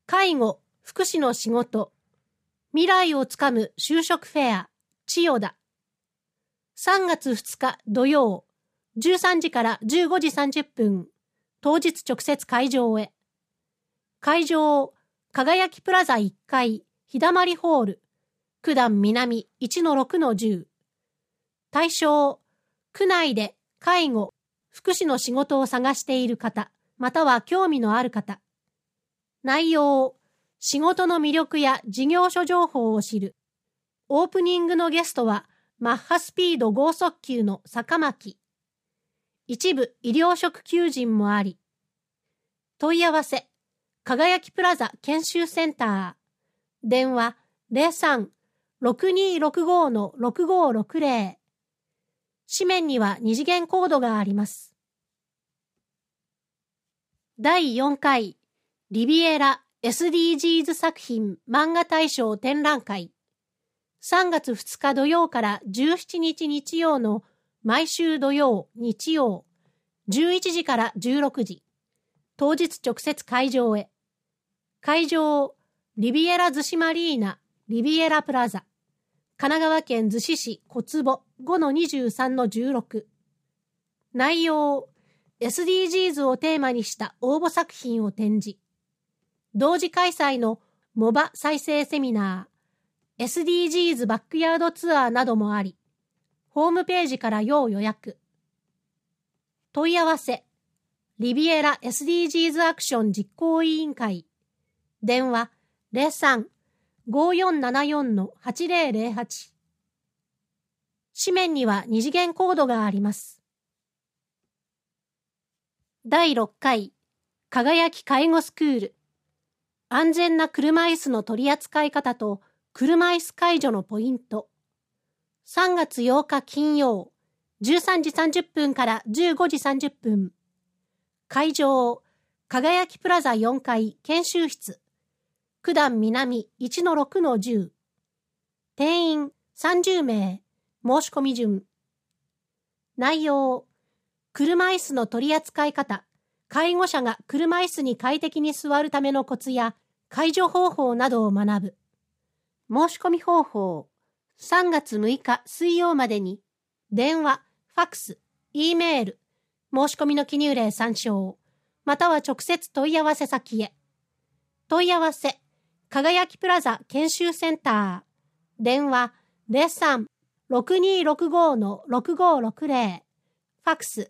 介護・福祉の仕事、未来をつかむ就職フェア、千代田。3月2日土曜、13時から15時30分、当日直接会場へ。会場、輝きプラザ1階、日だまりホール、九段南 1-6-10。対象、区内で介護・福祉の仕事を探している方、または興味のある方。内容、仕事の魅力や事業所情報を知る。オープニングのゲストは、マッハスピード剛速球の坂巻。一部医療職求人もあり。問い合わせ、輝きプラザ研修センター。電話03-6265-6560。紙面には二次元コードがあります。第4回リビエラ SDGs 作品漫画大賞展覧会。3月2日土曜から17日日曜の毎週土曜、日曜、11時から16時。当日直接会場へ。会場、リビエラ逗子マリーナ、リビエラプラザ。神奈川県逗子市小坪 5-23-16。内容、SDGs をテーマにした応募作品を展示。同時開催のモバ再生セミナー、SDGs バックヤードツアーなどもあり、ホームページから要予約。問い合わせ、リビエラ SDGs アクション実行委員会。電話03-5474-8008。紙面には二次元コードがあります。第6回輝き介護スクール。安全な車椅子の取り扱い方と車椅子介助のポイント。3月8日金曜、13時30分から15時30分。会場、輝きプラザ4階研修室。九段南 1-6-10。定員30名。申し込み順。内容、車椅子の取り扱い方、介護者が車椅子に快適に座るためのコツや介助方法などを学ぶ。申し込み方法、3月6日水曜までに、電話、ファックス、Eメール、申し込みの記入例参照、または直接問い合わせ先へ。問い合わせ、輝きプラザ研修センター、電話03-6265-6560、ファックス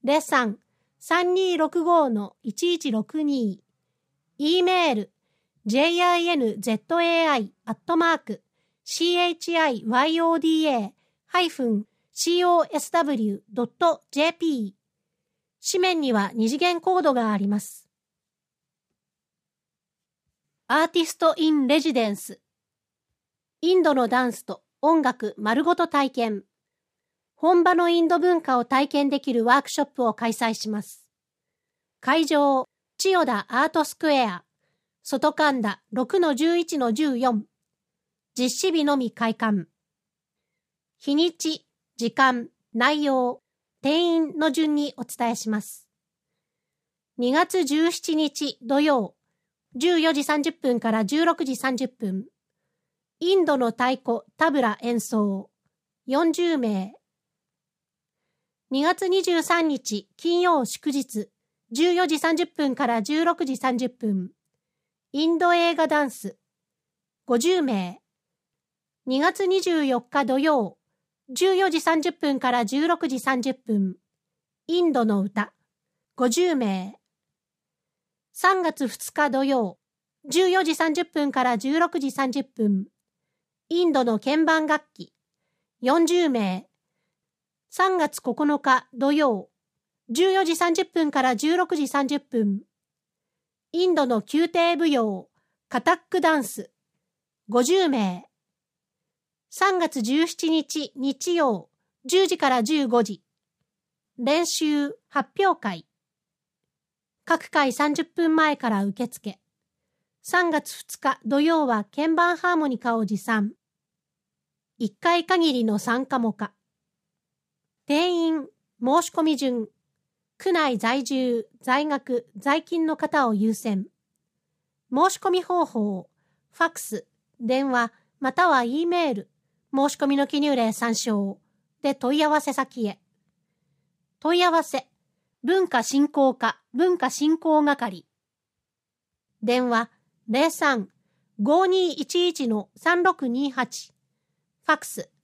03-3265-1162、Eメール、jinzai@chiyoda-cosw.jp。紙面には二次元コードがあります。アーティスト・イン・レジデンス。インドのダンスと音楽丸ごと体験。本場のインド文化を体験できるワークショップを開催します。会場、千代田アートスクエア。外神田 6-11-14。実施日のみ開館。日にち、時間、内容、定員の順にお伝えします。2月17日土曜、14時30分から16時30分。インドの太鼓、タブラ演奏。40名。2月23日金曜祝日、14時30分から16時30分。インド映画ダンス。50名。2月24日土曜、14時30分から16時30分。インドの歌。50名。3月2日土曜、14時30分から16時30分。インドの鍵盤楽器。40名。3月9日土曜、14時30分から16時30分。インドの宮廷舞踊、カタックダンス。50名。3月17日日曜、10時から15時。練習、発表会。各回30分前から受付。3月2日土曜は鍵盤ハーモニカを持参。1回限りの参加も可。定員、申し込み順。区内在住、在学、在勤の方を優先。 申し込み方法、ファックス、電話、または E メール、申し込みの記入例参照で問い合わせ先へ。問い合わせ、文化振興課文化振興係。電話03-5211-3628。ファックス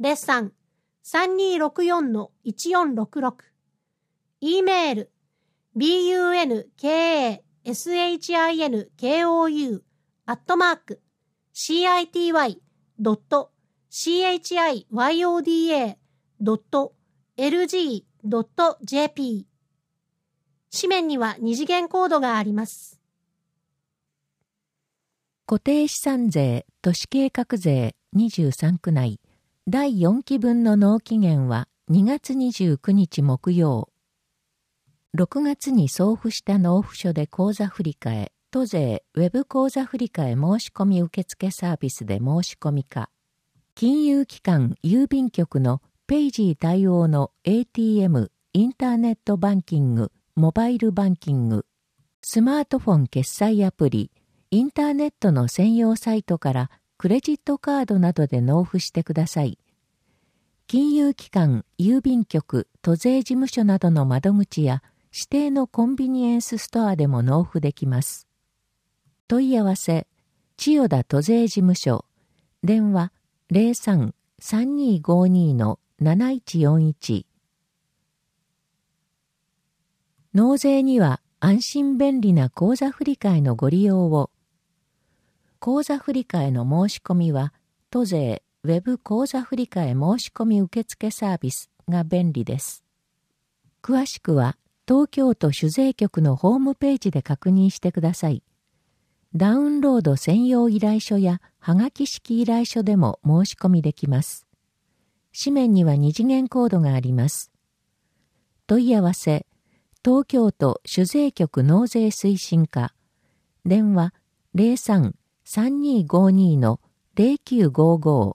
03-3264-1466。E メール bunkanshiyoucity.city.lg.jp。 紙面には二次元コードがあります。 固定資産税都市計画税23区内第4期分の納期限は2月29日木曜。6月に送付した納付書で口座振替、都税ウェブ口座振替申し込み受付サービスで申し込みか、金融機関郵便局のペイジー対応の ATM、インターネットバンキング、モバイルバンキング、スマートフォン決済アプリ、インターネットの専用サイトからクレジットカードなどで納付してください。金融機関、郵便局、都税事務所などの窓口や指定のコンビニエンスストアでも納付できます。問い合わせ、千代田都税事務所、電話03-3252-7141。納税には安心便利な口座振替のご利用を。口座振替の申し込みは、都税ウェブ口座振替申し込み受付サービスが便利です。詳しくは、東京都主税局のホームページで確認してください。ダウンロード専用依頼書やはがき式依頼書でも申し込みできます。紙面には二次元コードがあります。問い合わせ、東京都主税局納税推進課、電話03-3252-0955。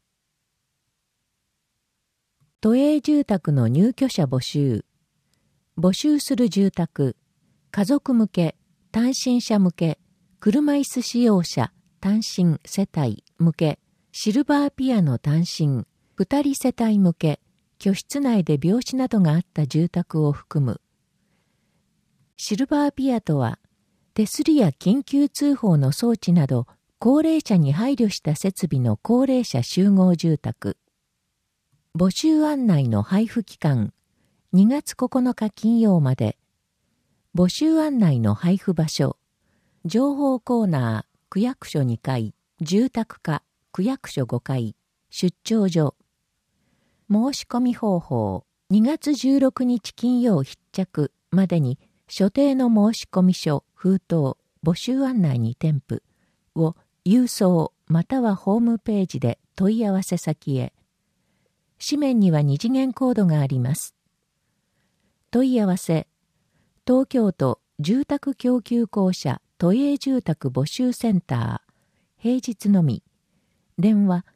都営住宅の入居者募集。募集する住宅、家族向け、単身者向け、車椅子使用者、単身世帯向け、シルバーピアノ単身、2人世帯向け、居室内で病死などがあった住宅を含む。シルバーピアとは、手すりや緊急通報の装置など、高齢者に配慮した設備の高齢者集合住宅。募集案内の配布期間、2月9日金曜まで。募集案内の配布場所、情報コーナー、区役所2階、住宅課、区役所5階、出張所。申し込み方法、2月16日金曜必着までに、所定の申込書、封筒、募集案内に添付を郵送またはホームページで問い合わせ先へ。紙面には二次元コードがあります。問い合わせ、東京都住宅供給公社都営住宅募集センター、平日のみ、電話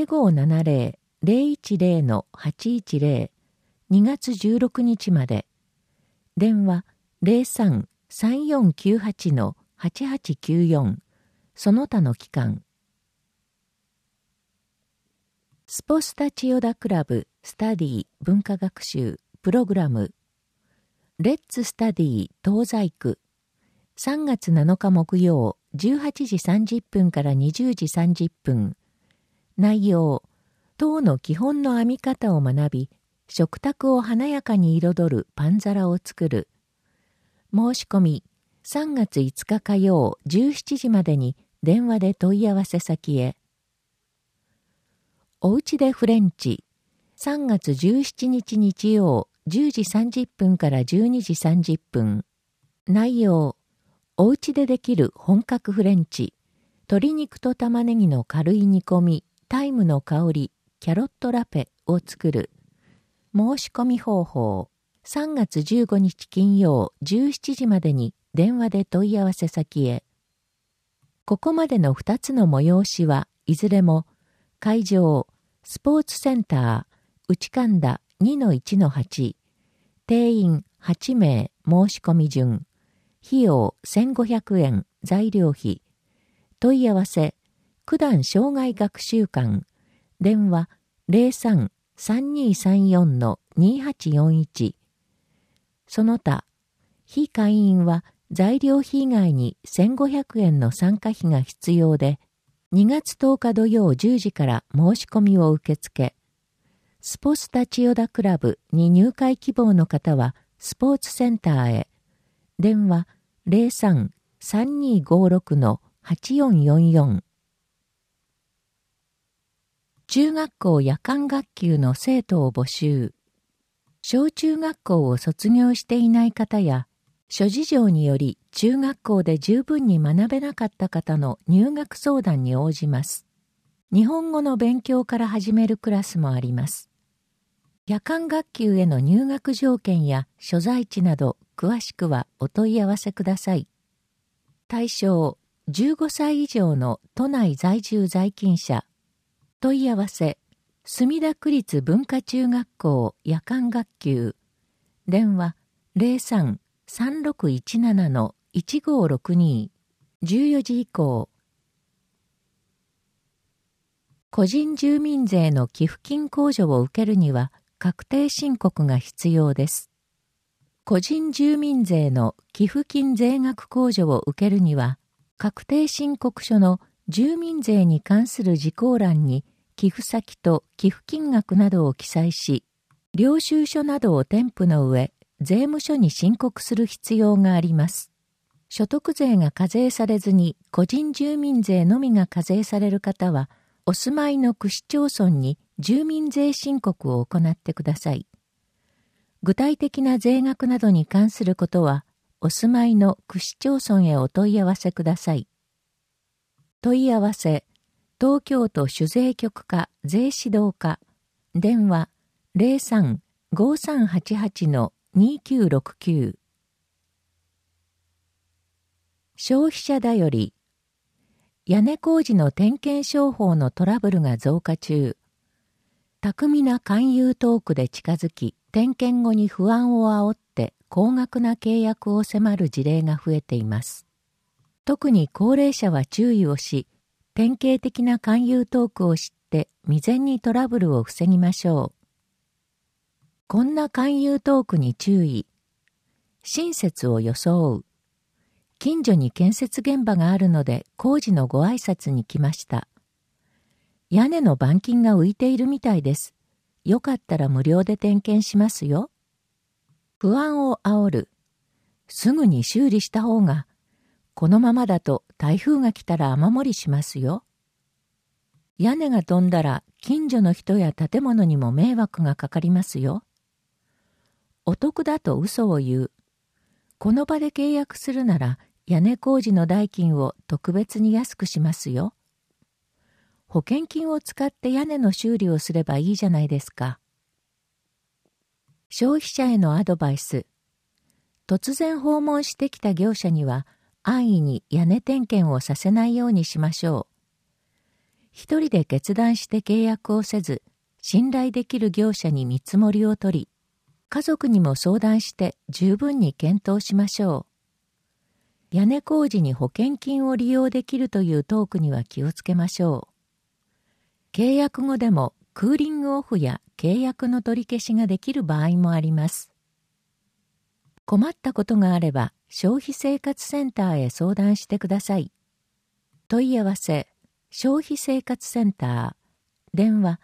0570-010-810、2月16日まで、電話03-3498-8894、その他の期間。スポスタ千代田クラブスタディ文化学習プログラムレッツスタディ東西区3月7日木曜18時30分から20時30分。内容、塔の基本の編み方を学び、食卓を華やかに彩るパン皿を作る。申し込み、3月5日火曜17時までに電話で問い合わせ先へ。おうちでフレンチ、3月17日日曜10時30分から12時30分。内容、おうちでできる本格フレンチ、鶏肉と玉ねぎの軽い煮込み、タイムの香り、キャロットラペを作る。申し込み方法、3月15日金曜17時までに電話で問い合わせ先へ。ここまでの2つの催しはいずれも会場スポーツセンター内神田 2-1-8 定員8名申し込み順費用1500円材料費。問い合わせ、九段障害学習館。電話03-3234-2841。その他、非会員は材料費以外に1500円の参加費が必要で、2月10日土曜10時から申し込みを受け付け、スポスタ千代田クラブに入会希望の方はスポーツセンターへ。電話03-3256-8444。中学校夜間学級の生徒を募集。小中学校を卒業していない方や、諸事情により中学校で十分に学べなかった方の入学相談に応じます。日本語の勉強から始めるクラスもあります。夜間学級への入学条件や所在地など詳しくはお問い合わせください。対象15歳以上の都内在住在勤者。問い合わせ墨田区立文化中学校夜間学級。電話03-3617-1562。14時以降。個人住民税の寄付金控除を受けるには確定申告が必要です。個人住民税の寄付金税額控除を受けるには、確定申告書の住民税に関する事項欄に寄付先と寄付金額などを記載し、領収書などを添付の上、税務署に申告する必要があります。所得税が課税されずに個人住民税のみが課税される方は、お住まいの区市町村に住民税申告を行ってください。具体的な税額などに関することは、お住まいの区市町村へお問い合わせください。問い合わせ、東京都主税局課税指導課。電話03-5388-2969。消費者だより。屋根工事の点検商法のトラブルが増加中。巧みな勧誘トークで近づき、点検後に不安を煽って高額な契約を迫る事例が増えています。特に高齢者は注意をし、典型的な勧誘トークを知って未然にトラブルを防ぎましょう。こんな勧誘トークに注意。親切を装う。近所に建設現場があるので工事のご挨拶に来ました。屋根の板金が浮いているみたいです。よかったら無料で点検しますよ。不安を煽る。すぐに修理した方が、このままだと台風が来たら雨漏りしますよ。屋根が飛んだら近所の人や建物にも迷惑がかかりますよ。お得だと嘘を言う。この場で契約するなら屋根工事の代金を特別に安くしますよ。保険金を使って屋根の修理をすればいいじゃないですか。消費者へのアドバイス。突然訪問してきた業者には安易に屋根点検をさせないようにしましょう。一人で決断して契約をせず、信頼できる業者に見積もりを取り、家族にも相談して十分に検討しましょう。屋根工事に保険金を利用できるというトークには気をつけましょう。契約後でもクーリングオフや契約の取り消しができる場合もあります。困ったことがあれば消費生活センターへ相談してください。問い合わせ、消費生活センター。電話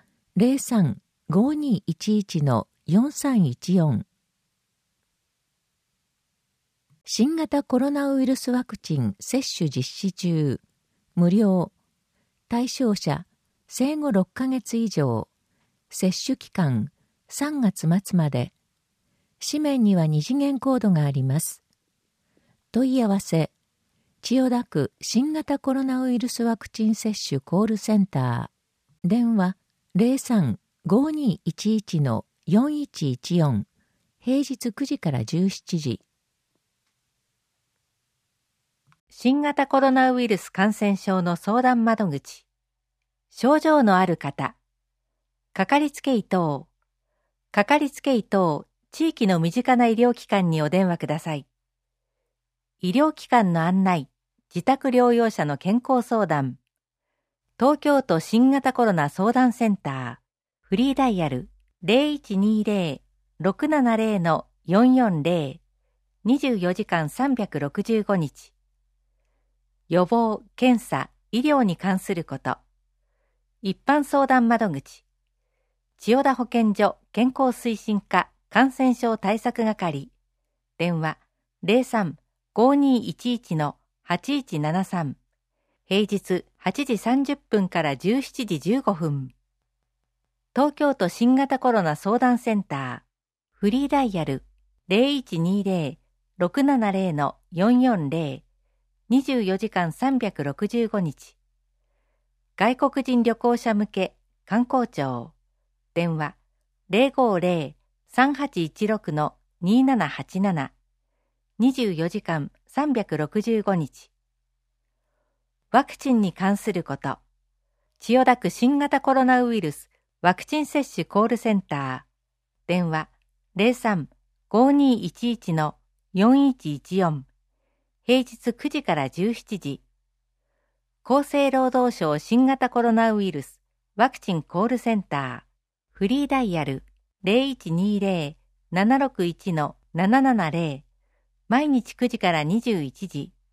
03-5211-4314。新型コロナウイルスワクチン接種実施中。無料。対象者、生後6ヶ月以上。接種期間、3月末まで。紙面には2次元コードがあります。問い合わせ、千代田区新型コロナウイルスワクチン接種コールセンター。電話03-5211-4114。平日9時から17時。 新型コロナウイルス感染症の相談窓口。症状のある方。かかりつけ医等。かかりつけ医等、地域の身近な医療機関にお電話ください。医療機関の案内、 自宅療養者の健康相談。東京都新型コロナ相談センター。フリーダイヤル 0120-670-440。24時間365日。予防、検査、医療に関すること。一般相談窓口。千代田保健所健康推進課感染症対策係。電話03-5211-8173。平日8時30分から17時15分。東京都新型コロナ相談センター。フリーダイヤル 0120-670-440。24時間365日。外国人旅行者向け観光庁。電話050-3816-2787。24時間365日。ワクチンに関すること。千代田区新型コロナウイルスワクチン接種コールセンター。電話03-5211-4114。平日9時から17時。厚生労働省新型コロナウイルスワクチンコールセンター。フリーダイヤル 0120-761-770。毎日9時から21時。